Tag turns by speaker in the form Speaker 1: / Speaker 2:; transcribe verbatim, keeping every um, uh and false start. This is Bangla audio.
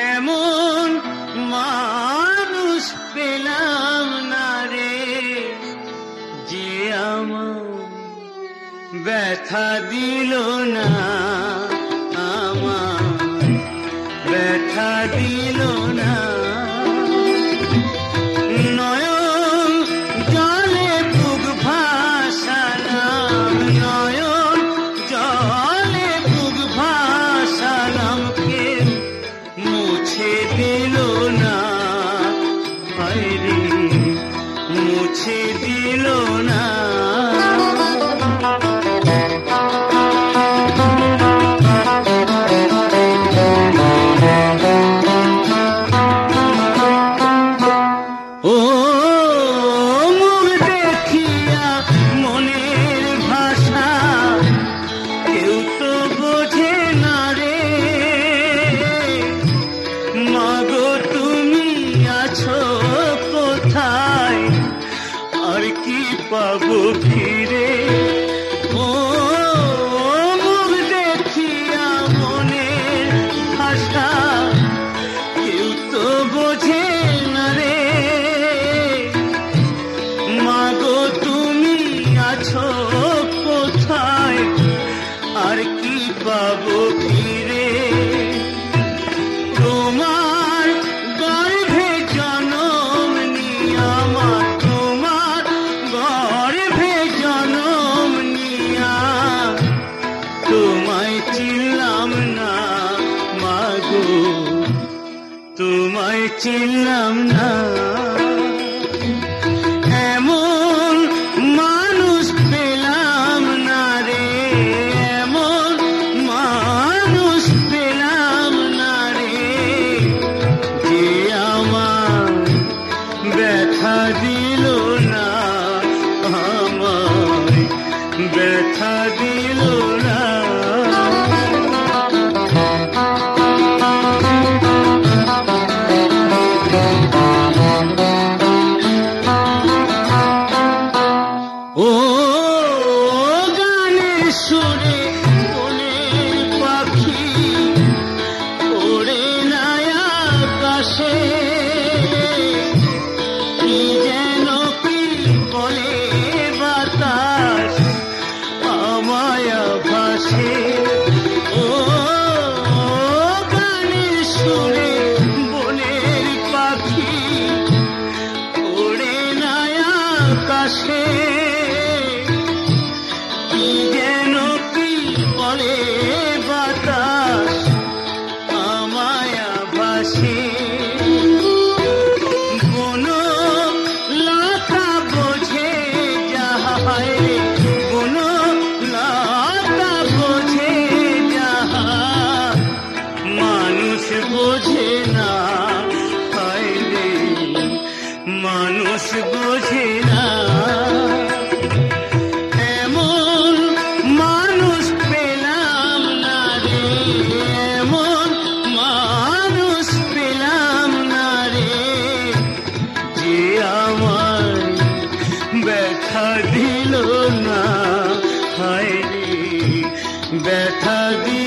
Speaker 1: এমন মানুষ পেলাম না রে, যে আমার ব্যথা দিল না, আমার ব্যথা দিল না। নয়ন জলে বুক ভাসালাম, নয়ন জলে বুক ভাসালাম, কেউ মুছে দিল না, হায়রে মুছে দিল না। ও মুখ দেখিয়া মনের ভাষা কেউ তো বোঝে না রে, মাগো তুমি আছো কোথায়, আর কি পাবো ফিরে। ও মুখ দেখিয়া মনের ভাষা কেউ তো বোঝে না রে, মাগো তুমি আছো কোথায়, আর কি পাবো ফিরে। তোমার গর্ভে জনম নিয়া, আমার তোমার গর্ভে জনম নিয়া, তোমায় চিনলাম না মাগো, তোমায় চিনলাম না। এমন মানুষ পেলাম না রে, এমন মানুষ পেলাম না রে, যে আমার ব্যথা দিল না, আমার ব্যথা দিল না। ও গানের সুরে মনের পাখি ওড়ে না আকাশে, কি যেন কি বলে বাতাস আমায় ভাসে। ও গানের সুরে মনের পাখি ওড়ে না আকাশে, কি যেন কি বলে বাতাস আমায় ভাসে। কোন লতা বোঝে যাহা রে, কোন লতা বোঝে যাহা, মানুষ বোঝে না, হায়রে মানুষ বোঝে না। এমন মানুষ পেলাম না রে, এমন মানুষ পেলাম না রে, যে আমার ব্যথা দিল না, হায়রে ব্যথা দিল